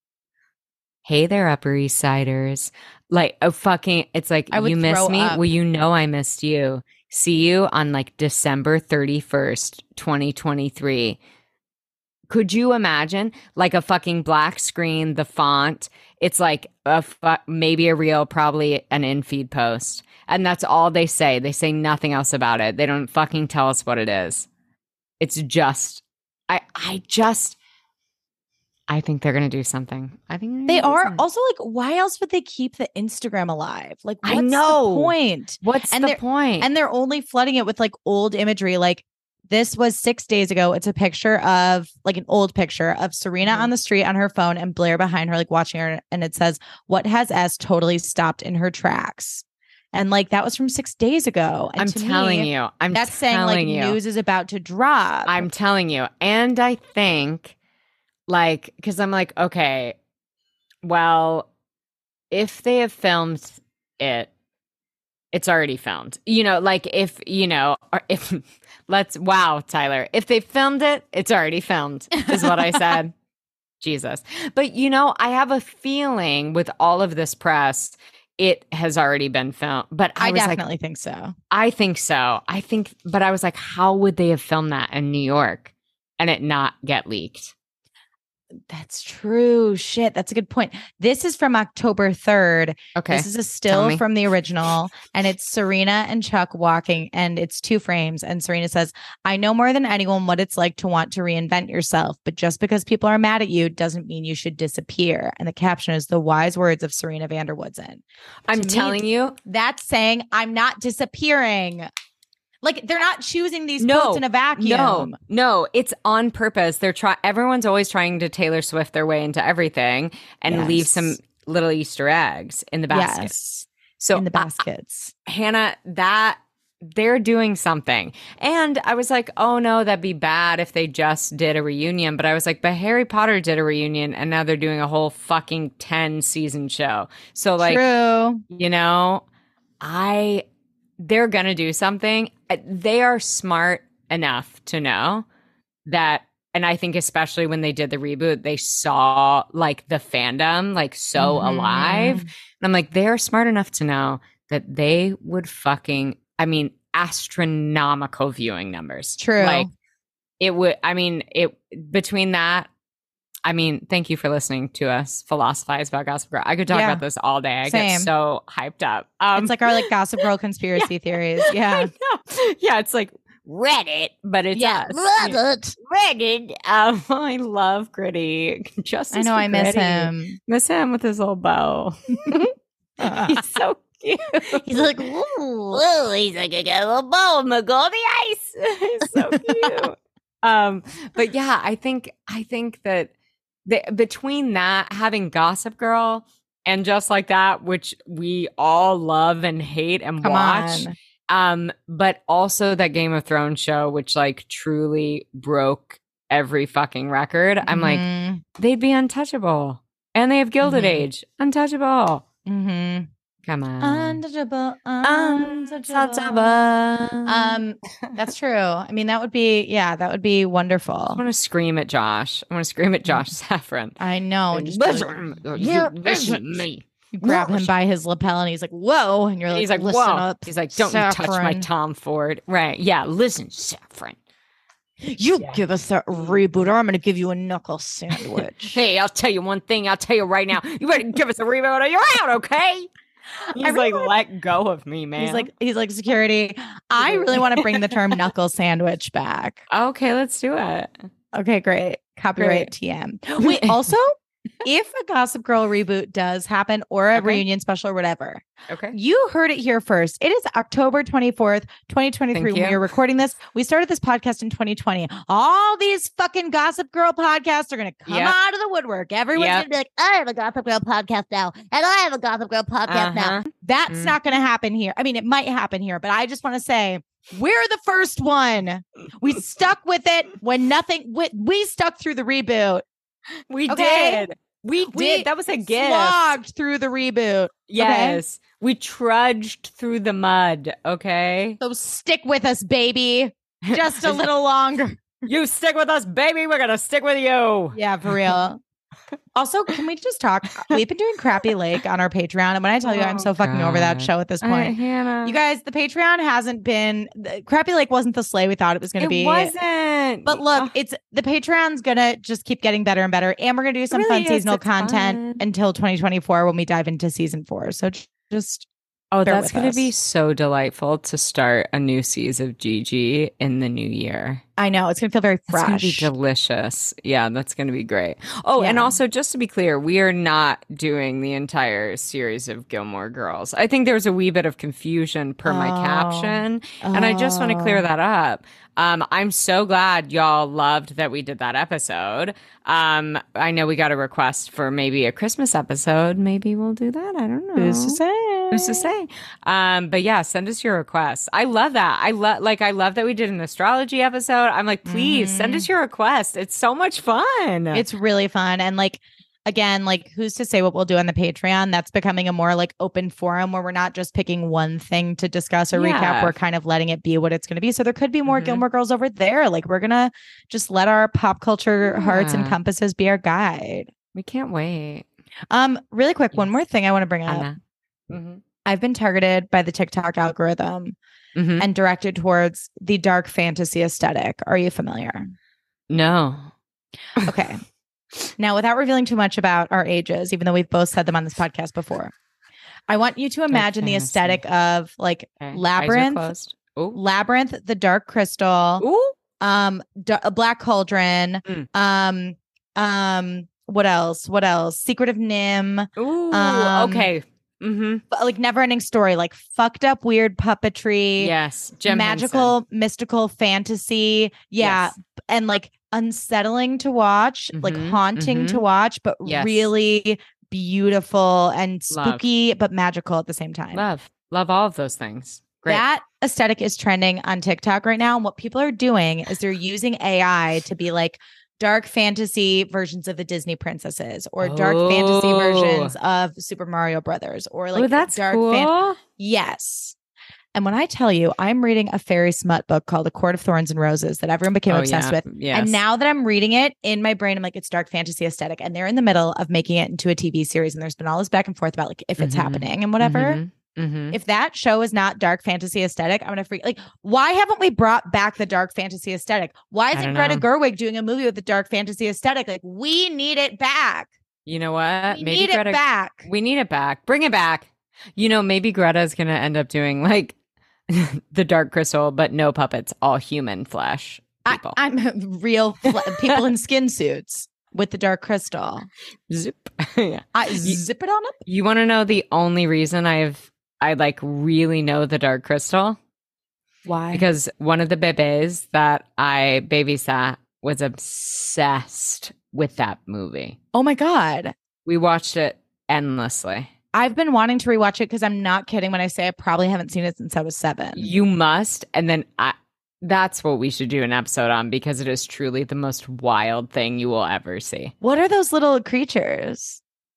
S3: Hey there, Upper East Siders. Like, oh, fucking, it's like,
S2: I would
S3: you miss
S2: throw
S3: me?
S2: up.
S3: Well, you know I missed you. See you on like December thirty-first, twenty twenty-three. Could you imagine like a fucking black screen, the font? It's like a fu- maybe a reel, probably an in-feed post. And that's all they say. They say nothing else about it. They don't fucking tell us what it is. It's just, I, I just, I think they're going to do something. I think they're
S2: They
S3: gonna do
S2: are
S3: something.
S2: also like, why else would they keep the Instagram alive? Like,
S3: I
S2: what's
S3: know.
S2: the point?
S3: What's
S2: and
S3: the
S2: they're-
S3: point?
S2: And they're only flooding it with like old imagery. Like, this was six days ago. It's a picture of like an old picture of Serena
S3: Mhm.
S2: on the street on her phone and Blair behind her, like watching her. And it says, "What has S totally stopped in her tracks?" And like that was from six days ago. And
S3: I'm
S2: to
S3: telling
S2: me,
S3: you. I'm
S2: that's saying like
S3: telling you.
S2: news is about to drop.
S3: I'm telling you. And I think, like, because I'm like, okay, well, if they have filmed it, it's already filmed. You know, like if, you know, or if, let's, wow, Tyler, if they filmed it, it's already filmed, is what I said. Jesus. But, you know, I have a feeling with all of this press, it has already been filmed. But I,
S2: I
S3: was like,
S2: definitely think so.
S3: I think so. I think, but I was like, how would they have filmed that in New York and it not get leaked?
S2: That's true. Shit. That's a good point. This is from October third.
S3: Okay.
S2: This is a
S3: Tell
S2: still
S3: me.
S2: from the original, and it's Serena and Chuck walking, and it's two frames. And Serena says, "I know more than anyone what it's like to want to reinvent yourself, but just because people are mad at you doesn't mean you should disappear." And the caption is the wise words of Serena van der Woodsen.
S3: I'm
S2: to me,
S3: telling you,
S2: That's saying I'm not disappearing. Like they're not choosing these
S3: No,
S2: quotes in a vacuum.
S3: no, no, it's on purpose. They're trying, everyone's always trying to Taylor Swift their way into everything and
S2: Yes.
S3: leave some little Easter eggs in the basket.
S2: Yes.
S3: So,
S2: in the
S3: uh,
S2: baskets.
S3: Hannah, that they're doing something. And I was like, oh no, that'd be bad if they just did a reunion. But I was like, but Harry Potter did a reunion and now they're doing a whole fucking ten season show. So, like,
S2: True.
S3: you know, I, they're going to do something. They are smart enough to know that. And I think especially when they did the reboot, they saw like the fandom like so
S2: Mhm.
S3: alive. And I'm like, they're smart enough to know that they would fucking, I mean, astronomical viewing numbers.
S2: True.
S3: Like it would, I mean, it between that, I mean, thank you for listening to us philosophize about Gossip Girl. I could talk
S2: Yeah.
S3: about this all day. I
S2: Same.
S3: get so hyped up. Um,
S2: It's like our like Gossip Girl conspiracy theories.
S3: I
S2: Yeah.
S3: know. Yeah, it's like Reddit, but it's
S2: Yeah.
S3: us.
S2: Reddit.
S3: Reddit. Um, I love Gritty. Justice
S2: I know
S3: for
S2: I miss
S3: Gritty.
S2: him.
S3: Miss him with his little bow. He's so cute.
S2: He's like, ooh.
S3: Ooh, he's like, I got a little bow and go on the ice. He's so cute. um, but yeah, I think I think that the, between that, having Gossip Girl and Just Like That, which we all love and hate and
S2: Come
S3: watch,
S2: on.
S3: um, but also that Game of Thrones show, which like truly broke every fucking record. I'm like,
S2: Mhm.
S3: they'd be untouchable, and they have Gilded
S2: Mhm.
S3: Age, untouchable.
S2: Mhm.
S3: Come on.
S2: Untouchable, untouchable. Um, that's true. I mean, that would be, yeah, that would be
S3: I
S2: wonderful.
S3: want to scream at Josh. I want to scream at Josh Safran.
S2: I know.
S3: And
S2: Just
S3: listen,
S2: like,
S3: you listen to me.
S2: You grab him by his lapel and he's like, whoa. And you're like,
S3: He's like,
S2: listen
S3: whoa.
S2: up.
S3: He's like, don't you touch my
S2: Safran.
S3: Tom Ford. Right. Yeah. Listen, Safran.
S2: You
S3: Yeah.
S2: give us that reboot, or I'm going to give you a knuckle sandwich.
S3: Hey, I'll tell you one thing. I'll tell you right now. You better give us a reboot or you're out, okay? He's
S2: really
S3: like, let go of me, man.
S2: He's like, he's like, security. I really want to bring the term knuckle sandwich back.
S3: okay, let's do it.
S2: Okay, great. Copyright
S3: Great.
S2: T M. Wait, also, if a Gossip Girl reboot does happen or a
S3: Okay.
S2: reunion special or whatever,
S3: Okay.
S2: you heard it here first. It is October twenty-fourth, twenty twenty-three
S3: Thank
S2: when we
S3: you.
S2: are recording this. We started this podcast in twenty twenty. All these fucking Gossip Girl podcasts are going to come
S3: Yep.
S2: out of the woodwork. Everyone's
S3: Yep.
S2: going to be like, I have a Gossip Girl podcast now. And I have a Gossip Girl podcast now.
S3: Uh-huh.
S2: That's
S3: Mm.
S2: not going to happen here. I mean, it might happen here, but I just want to say we're the first one. We stuck with it when nothing, we, we stuck through the reboot.
S3: We
S2: Okay.
S3: did. We did.
S2: We
S3: that was a gift.
S2: Slogged through the reboot.
S3: Yes. We trudged through the mud. Okay.
S2: So stick with us, baby. Just a little longer.
S3: You stick with us, baby. We're going to stick with you.
S2: Yeah, for real. Also, can we just talk? We've been doing Crappy Lake on our Patreon. And when I tell you I'm
S3: Oh,
S2: so fucking over that
S3: God.
S2: show at this
S3: Uh,
S2: point.
S3: Hannah.
S2: You guys, the Patreon hasn't been the, Crappy Lake wasn't the sleigh we thought it was going to
S3: it
S2: be.
S3: wasn't.
S2: But look,
S3: Oh,
S2: it's the Patreon's gonna just keep getting better and better. And we're gonna do some
S3: really
S2: fun
S3: is.
S2: seasonal
S3: It's
S2: content
S3: fun.
S2: until twenty twenty-four when we dive into season four. So j- just
S3: oh,
S2: bear
S3: that's
S2: with
S3: going to be
S2: us.
S3: so delightful to start a new season of Gigi in the new year.
S2: I know it's gonna feel very
S3: That's going to be
S2: fresh.
S3: delicious. Yeah, that's going to be great. Oh, and
S2: Yeah.
S3: also just to be clear, we are not doing the entire series of Gilmore Girls. I think there's a wee bit of confusion per my
S2: Oh.
S3: caption, and I just want to clear
S2: Oh.
S3: that up. Um, I'm so glad y'all loved that we did that episode. Um, I know we got a request for maybe a Christmas episode. Maybe we'll do that. I don't know.
S2: Who's to say?
S3: Who's to say? Um, but yeah, send us your requests. I love that. I love like I love that we did an astrology episode. I'm like, please
S2: Mhm.
S3: send us your request. It's so much fun.
S2: It's really fun. And like again, like who's to say what we'll do on the Patreon? That's becoming a more like open forum where we're not just picking one thing to discuss or recap.
S3: Yeah.
S2: We're kind of letting it be what it's going to be. So there could be more
S3: Mhm.
S2: Gilmore Girls over there. Like we're gonna just let our pop culture hearts and
S3: Yeah.
S2: compasses be our guide.
S3: we can't wait.
S2: Um, really quick, one
S3: Yes.
S2: more thing I want to bring up.
S3: Anna. Mhm.
S2: I've been targeted by the TikTok algorithm
S3: Mhm.
S2: and directed towards the dark fantasy aesthetic. Are you familiar?
S3: No.
S2: Okay. Now, without revealing too much about our ages, even though we've both said them on this podcast before, I want you to imagine the
S3: fantasy.
S2: aesthetic of like
S3: Okay. Eyes are
S2: Labyrinth,
S3: closed. Ooh.
S2: Labyrinth, the Dark Crystal,
S3: Ooh.
S2: um, D- a Black Cauldron,
S3: Mm.
S2: um, um, what else? What else? Secret of Nim,
S3: Ooh.
S2: Um,
S3: okay. Mm-hmm.
S2: but, like never ending story, like fucked up weird puppetry,
S3: Yes. Jim
S2: magical,
S3: Henson.
S2: mystical fantasy. Yeah.
S3: Yes.
S2: And like unsettling to watch, like
S3: Mhm,
S2: haunting to
S3: mhm.
S2: watch, but
S3: Yes.
S2: really beautiful and
S3: Love.
S2: spooky, but magical at the same time.
S3: Love. Love all of those things. Great.
S2: That aesthetic is trending on TikTok right now. And what people are doing is they're using A I to be like dark fantasy versions of the Disney princesses or dark fantasy
S3: Oh.
S2: versions of Super Mario Brothers or like
S3: oh, that's
S2: dark
S3: cool.
S2: fan- Yes. And when I tell you, I'm reading a fairy smut book called A Court of Thorns and Roses that everyone became
S3: Oh,
S2: obsessed
S3: yeah.
S2: with.
S3: Yes.
S2: And now that I'm reading it in my brain, I'm like, it's dark fantasy aesthetic. And they're in the middle of making it into a T V series. And there's been all this back and forth about like if it's
S3: Mhm.
S2: happening and whatever.
S3: Mhm, mhm.
S2: If that show is not dark fantasy aesthetic, I'm gonna freak. Like, why haven't we brought back the dark fantasy aesthetic? Why
S3: I
S2: isn't
S3: don't
S2: Greta
S3: know.
S2: Gerwig doing a movie with the dark fantasy aesthetic? Like, we need it back.
S3: You know what?
S2: We
S3: Maybe
S2: need
S3: Greta.
S2: it back.
S3: We need it back. Bring it back. You know, maybe Greta's going to end up doing like the Dark Crystal, but no puppets, all human flesh
S2: I,
S3: people.
S2: I'm real fl- people in skin suits with the dark crystal.
S3: Zip. yeah.
S2: I
S3: You-
S2: zip it on up.
S3: You want to know the only reason I've I like really know the Dark Crystal?
S2: Why?
S3: Because one of the bebes that I babysat was obsessed with that movie.
S2: Oh my god,
S3: We watched it endlessly.
S2: I've been wanting to rewatch it because I'm not kidding when I say I probably haven't seen it since I was seven.
S3: You must, and then I. That's what we should do an episode on because it is truly the most wild thing you will ever see.
S2: What are those little creatures?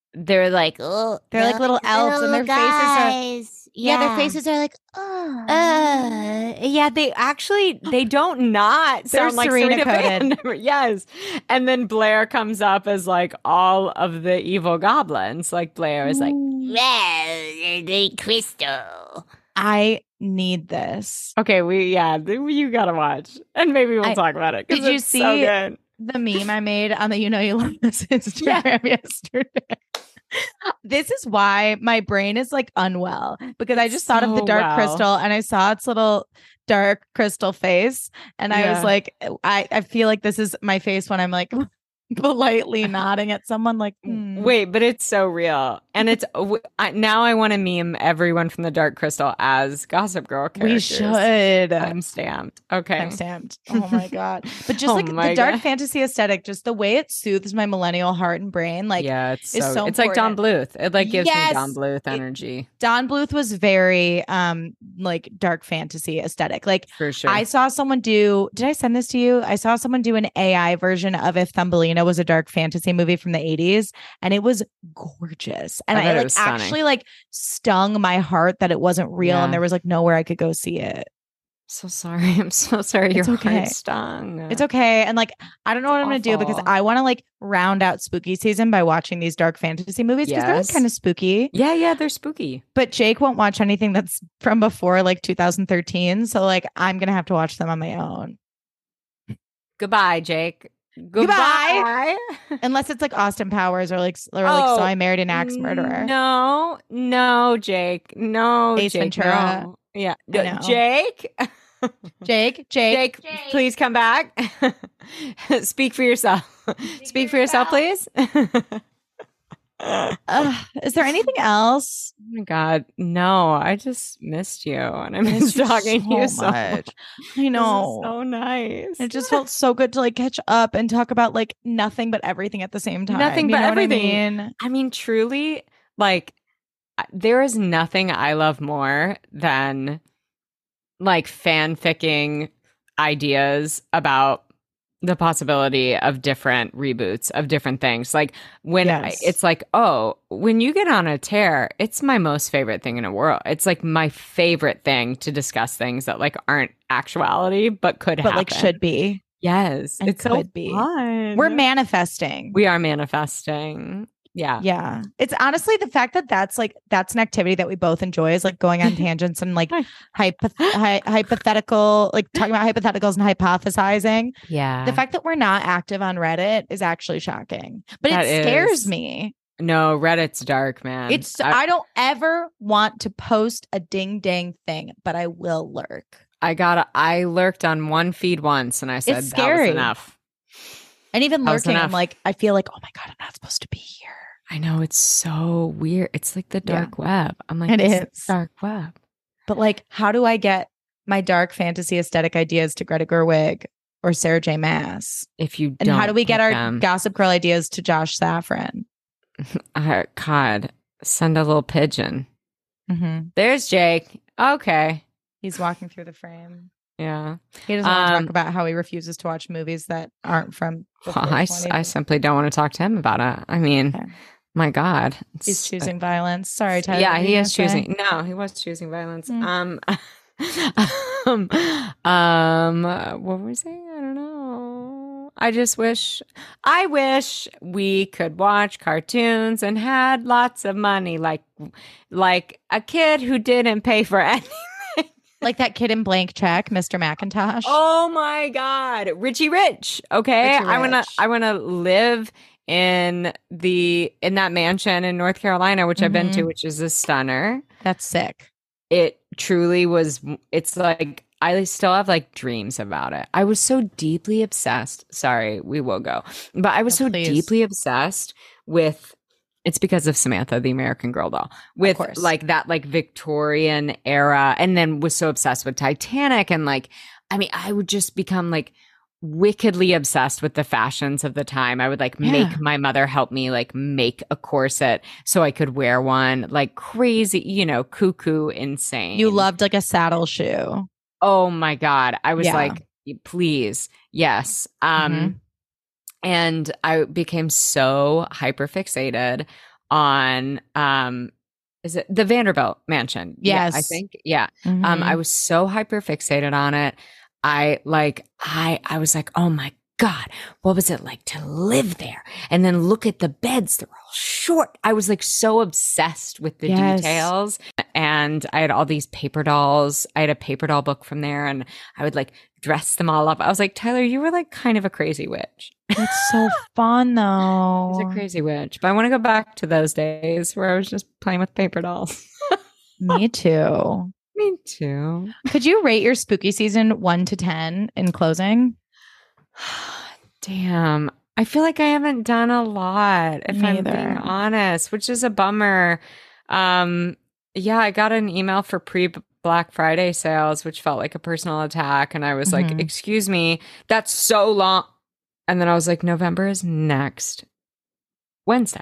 S3: they're like, oh,
S2: They're like little elves, and their faces are
S1: guys.
S2: yeah, their faces are like oh.
S3: Uh, yeah, they actually they don't not
S2: They're
S3: sound like
S2: Serena
S3: Serena
S2: coded.
S3: Van. Yes, and then Blair comes up as like all of the evil goblins. Like Blair is like,
S1: Well, the crystal.
S2: I need this.
S3: okay, we yeah, th- you gotta watch, and maybe we'll
S2: I-
S3: talk about it. 'Cause
S2: did you
S3: it's so
S2: see-
S3: good.
S2: The meme I made on the You Know You Love This Instagram yesterday. This is why my brain is like unwell because I just thought of the
S3: So
S2: dark
S3: well.
S2: crystal and I saw its little dark crystal face. And I was
S3: Yeah.
S2: like, I, I feel like this is my face when I'm like politely nodding at someone like, hmm.
S3: Wait, but it's so real, and it's w- I, now I want to meme everyone from the Dark Crystal as Gossip Girl
S2: we
S3: characters.
S2: should.
S3: I'm stamped. Okay.
S2: I'm stamped. Oh my God. But just
S3: Oh
S2: like
S3: my
S2: the dark
S3: God.
S2: fantasy aesthetic, just the way it soothes my millennial heart and brain. Like
S3: yeah, it's
S2: is
S3: so,
S2: so
S3: it's like Don
S2: important.
S3: Bluth. It like gives
S2: Yes!
S3: me Don Bluth
S2: It-
S3: energy
S2: Don Bluth was very um like dark fantasy aesthetic. Like
S3: for sure.
S2: I saw someone do, did I send this to you? I saw someone do an A I version of If Thumbelina was a dark fantasy movie from the eighties, and it was gorgeous. And
S3: I
S2: I,
S3: bet it
S2: like
S3: was stunning.
S2: actually like stung my heart that it wasn't real
S3: Yeah.
S2: and there was like nowhere I could go see it.
S3: so sorry. I'm so sorry. Your
S2: It's okay.
S3: heart stung.
S2: It's okay. And like I don't know what I'm gonna do because
S3: awful.
S2: I want to like round out spooky season by watching these dark fantasy movies because they're like
S3: Yes.
S2: kind of spooky.
S3: Yeah, yeah, they're spooky.
S2: But Jake won't watch anything that's from before like two thousand thirteen. So like I'm gonna have to watch them on my own.
S3: Goodbye, Jake.
S2: Goodbye.
S3: Goodbye.
S2: Unless it's like Austin Powers or like or like
S3: Oh,
S2: So I Married an Axe Murderer.
S3: No, no, Jake. No,
S2: Ace
S3: Jake.
S2: Ventura.
S3: No. Yeah.
S2: I know.
S3: Jake.
S2: Jake, Jake,
S3: Jake, please come back. Speak for yourself. Speak for yourself, please.
S2: Ugh, is there anything else?
S3: Oh my God, no! I just missed you, and I
S2: Miss
S3: missed
S2: you
S3: talking to you
S2: so
S3: so much.
S2: much. I know.
S3: This is so nice.
S2: It just felt so good to like catch up and talk about like nothing but everything at the same time.
S3: Nothing
S2: You
S3: but
S2: know what I
S3: everything.
S2: mean?
S3: I mean, truly, like, I- there is nothing I love more than like fanficking ideas about the possibility of different reboots of different things. Like when I,
S2: Yes.
S3: it's like, oh, when you get on a tear, it's my most favorite thing in the world. It's like my favorite thing to discuss things that like aren't actuality, but could
S2: But
S3: happen.
S2: like should be.
S3: Yes,
S2: and
S3: it's so
S2: could be.
S3: fun.
S2: We're manifesting.
S3: we are manifesting. Yeah.
S2: Yeah. It's honestly the fact that that's like that's an activity that we both enjoy is like going on tangents and like hypoth- hy- hypothetical like talking about hypotheticals and hypothesizing.
S3: Yeah.
S2: The fact that we're not active on Reddit is actually shocking. But
S3: That
S2: it scares
S3: is.
S2: me.
S3: No, Reddit's dark, man.
S2: It's I, don't ever want to post a ding dang thing, but I will lurk.
S3: I got I lurked on one feed once and I said
S2: It's
S3: that
S2: scary.
S3: was enough.
S2: And even
S3: That was
S2: lurking, I'm
S3: enough.
S2: like, I feel like, oh my God, I'm not supposed to be here.
S3: I know, it's so weird. It's like the
S2: Yeah.
S3: dark web. I'm like,
S2: It
S3: this
S2: is.
S3: dark web.
S2: But like, how do I get my dark fantasy aesthetic ideas to Greta Gerwig or Sarah J. Mass?
S3: If you
S2: And
S3: don't
S2: how do we get
S3: pick
S2: our
S3: them,
S2: Gossip Girl ideas to Josh Safran?
S3: uh, God, send a little pigeon.
S2: Mm-hmm.
S3: There's Jake. Okay.
S2: He's walking through the frame.
S3: Yeah.
S2: He doesn't want to
S3: Um,
S2: talk about how he refuses to watch movies that aren't from.
S3: Well, I, s-
S2: before
S3: I simply don't want to talk to him about it. I mean,
S2: Okay.
S3: my God.
S2: He's
S3: It's-
S2: choosing violence. Sorry, Tyler.
S3: Yeah,
S2: what were
S3: he
S2: you
S3: is
S2: gonna say?
S3: choosing. No, he was choosing violence.
S2: Mm.
S3: Um, um, um, what were we saying? I don't know. I just wish, I wish we could watch cartoons and had lots of money, like, like a kid who didn't pay for anything.
S2: Like that kid in Blank Check, Mister McIntosh.
S3: Oh my God, Richie Rich. Okay,
S2: Richie
S3: I wanna,
S2: Rich.
S3: I wanna live in the in that mansion in North Carolina, which I've been to,
S2: Mhm.
S3: which is a stunner.
S2: That's sick.
S3: It truly was. It's like I still have like dreams about it. I was so deeply obsessed. Sorry, we will go, but I was
S2: No,
S3: so
S2: please.
S3: deeply obsessed with. It's because of Samantha, the American Girl doll, with
S2: course.
S3: like that like Victorian era, and then was so obsessed with Titanic, and like, I mean, I would just become like wickedly obsessed with the fashions of the time. I would like
S2: Yeah.
S3: make my mother help me like make a corset so I could wear one, like crazy, you know, cuckoo, insane.
S2: You loved like a saddle shoe.
S3: Oh my God. I was
S2: Yeah.
S3: like, please. Yes. Um,
S2: Mhm.
S3: and I became so hyper fixated on um is it the Vanderbilt mansion?
S2: Yes.
S3: Yeah, I think. Yeah.
S2: Mhm.
S3: Um, I was so hyper fixated on it. I like I I was like, oh my God, what was it like to live there? And then look at the beds, they're all short. I was like so obsessed with the
S2: Yes.
S3: details. And I had all these paper dolls. I had a paper doll book from there, and I would like dress them all up. I was like, Tyler, you were like kind of a crazy witch.
S2: It's so fun
S3: I was
S2: though.
S3: a crazy witch. But I want to go back to those days where I was just playing with paper dolls.
S2: Me too.
S3: Me too.
S2: Could you rate your spooky season one to ten in closing?
S3: Damn. I feel like I haven't done a lot, if I'm
S2: Neither.
S3: being honest, which is a bummer. Um, yeah, I got an email for pre Black Friday sales, which felt like a personal attack. And I was
S2: Mhm.
S3: like, excuse me, that's so long. And then I was like, November is next Wednesday.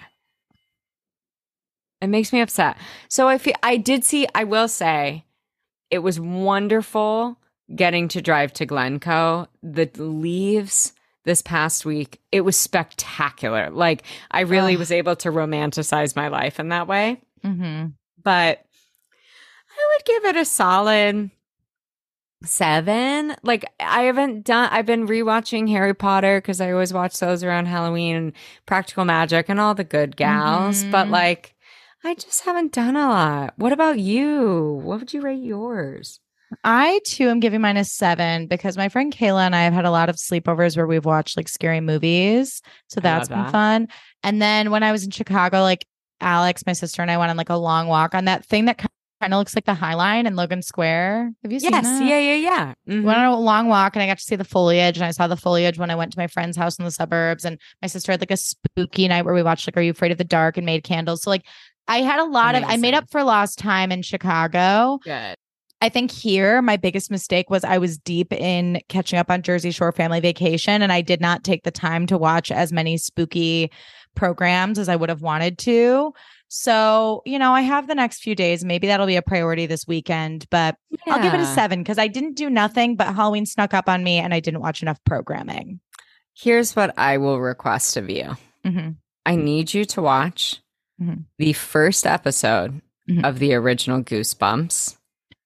S3: It makes me upset. So I feel I did see, I will say, it was wonderful getting to drive to Glencoe. The leaves this past week, it was spectacular. Like, I really
S2: Ugh.
S3: was able to romanticize my life in that way.
S2: Mm-hmm.
S3: But I would give it a solid seven. Like, I haven't done, I've been rewatching Harry Potter because I always watch those around Halloween, and Practical Magic and all the good gals.
S2: Mhm.
S3: But like, I just haven't done a lot. What about you? What would you rate yours?
S2: I too am giving mine a seven because my friend Kayla and I have had a lot of sleepovers where we've watched like scary movies. So
S3: I
S2: that's
S3: love
S2: been
S3: that.
S2: fun. And then when I was in Chicago, like Alex, my sister, and I went on like a long walk on that thing that kind of looks like the High Line in Logan Square. Have you seen
S3: Yes.
S2: that?
S3: Yeah, yeah, yeah. Mhm.
S2: We went on a long walk and I got to see the foliage, and I saw the foliage when I went to my friend's house in the suburbs. And my sister had like a spooky night where we watched like Are You Afraid of the Dark and made candles. So like I had a lot of I made
S3: Amazing.
S2: up for lost time in Chicago.
S3: Good.
S2: I think here my biggest mistake was I was deep in catching up on Jersey Shore Family Vacation, and I did not take the time to watch as many spooky programs as I would have wanted to. So, you know, I have the next few days. Maybe that'll be a priority this weekend, but I'll give it a
S3: Yeah.
S2: seven because I didn't do nothing, but Halloween snuck up on me and I didn't watch enough programming.
S3: Here's what I will request of you.
S2: Mm-hmm.
S3: I need you to watch
S2: Mhm.
S3: the first episode
S2: Mhm.
S3: of the original Goosebumps.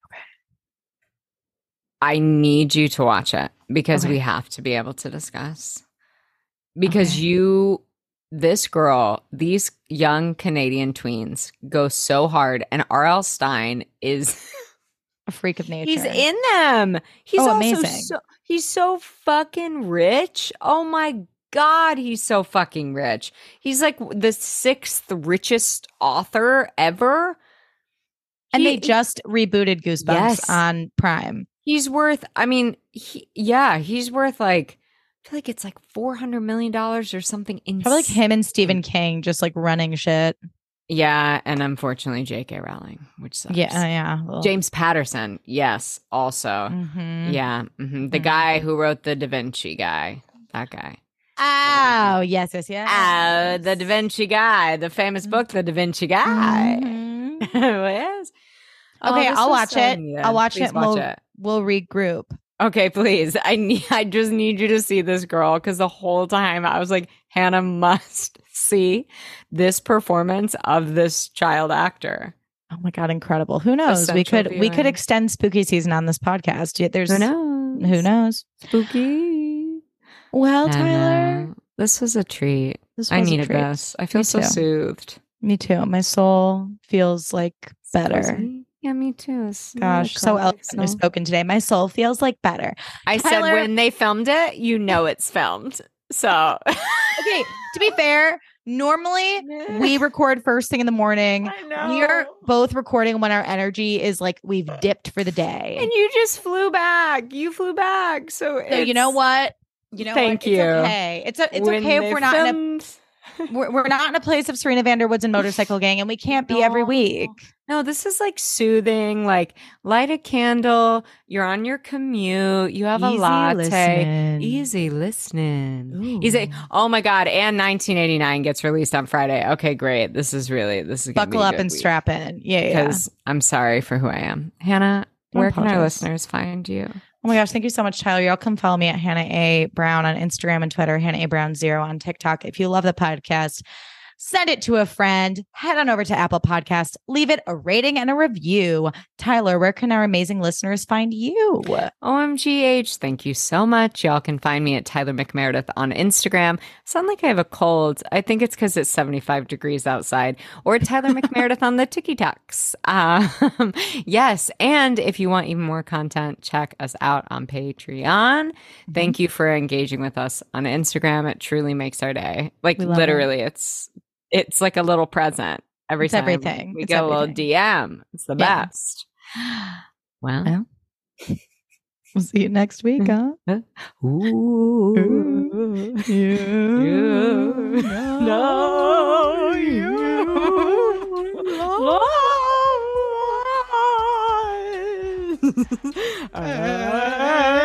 S3: I need you to watch it because
S2: Okay.
S3: we have to be able to discuss. Because
S2: Okay.
S3: you, this girl, these young Canadian tweens go so hard, and R L. Stein is
S2: A freak of nature.
S3: he's in them. He's
S2: Oh,
S3: also
S2: amazing.
S3: so he's so fucking rich. Oh my God, he's so fucking rich. He's like the sixth richest author ever.
S2: And
S3: He-
S2: they just rebooted Goosebumps
S3: Yes.
S2: on Prime.
S3: He's worth, I mean, he, yeah, he's worth like, I feel like it's like four hundred million dollars or something insane.
S2: Probably like him and Stephen King just like running shit.
S3: Yeah, and unfortunately J K. Rowling, which sucks.
S2: Yeah, yeah. Well,
S3: James Patterson, yes, also.
S2: mhm.
S3: Yeah, mhm. the
S2: Mhm.
S3: guy who wrote the Da Vinci guy, that guy.
S2: Oh, yes, yes, yes.
S3: Ah, the Da Vinci guy, the famous book, The Da Vinci Guy.
S2: Mhm.
S3: Yes. Oh,
S2: Okay,
S3: this
S2: I'll
S3: was
S2: watch
S3: so
S2: it.
S3: needed.
S2: I'll watch
S3: Please
S2: it.
S3: watch
S2: We'll,
S3: it.
S2: we'll regroup.
S3: Okay, please. I need. I just need you to see this girl because the whole time I was like, Hannah must see this performance of this child actor.
S2: Oh my god, incredible! Who knows? we
S3: Essential
S2: could we could
S3: viewing.
S2: extend spooky season on this podcast. Yeah, There's
S3: Who knows?
S2: Who knows?
S3: Spooky.
S2: Well,
S3: I
S2: Tyler,
S3: know. This was a treat.
S2: this was
S3: I
S2: a
S3: needed
S2: treat.
S3: this. I feel
S2: Me
S3: so
S2: too.
S3: soothed.
S2: Me too. My soul feels like better.
S3: Cozy. Yeah, me too. It's
S2: Gosh, so
S3: really
S2: eloquently
S3: cozy.
S2: spoken today. My soul feels like better.
S3: I
S2: Tyler-
S3: said when they filmed it, you know it's filmed. So
S2: Okay, to be fair, normally we record first thing in the morning.
S3: I know.
S2: We are both recording when our energy is like we've dipped for the day.
S3: And you just flew back. You flew back. So,
S2: So you know
S3: it's-
S2: what? You know
S3: Thank
S2: what?
S3: you.
S2: It's okay. It's a, it's
S3: when
S2: okay if
S3: they
S2: we're not in a
S3: filmed-
S2: we're, we're not in a place of Serena Vanderwoods and Motorcycle Gang, and we can't be every
S3: No.
S2: week.
S3: No, this is like soothing. Like light a candle. You're on your commute. You have a latte. Easy listening. Easy. Oh my God. And nineteen eighty-nine gets released on Friday. Okay, great. This is really, this is gonna
S2: Buckle
S3: be a
S2: up
S3: good
S2: and
S3: week.
S2: strap in. Yeah, yeah.
S3: Because I'm sorry for who I am. Hannah,
S2: Don't
S3: where can our
S2: apologize.
S3: listeners find you?
S2: Oh my gosh, thank you so much, Tyler. Y'all come follow me at Hannah A. Brown on Instagram and Twitter, Hannah A. Brown Zero on TikTok. If you love the podcast, Send it to a friend. Head on over to Apple Podcast. Leave it a rating and a review. Tyler, where can our amazing listeners find you?
S3: O M G H, thank you so much. Y'all can find me at Tyler McMeredith on Instagram. I sound like I have a cold. I think it's because it's seventy-five degrees outside. Or Tyler McMeredith on the TikToks. Um, yes, and if you want even more content, check us out on Patreon. Mm-hmm. Thank you for engaging with us on Instagram. It truly makes our day. Like literally, it. it's it's like a little present every
S2: it's
S3: time
S2: everything.
S3: we
S2: it's
S3: get
S2: everything.
S3: a little D M. It's the
S2: Yeah.
S3: best. Well.
S2: well. We'll see you next week, huh?
S3: Ooh.
S2: Ooh. You.
S3: You. No. You. Lies.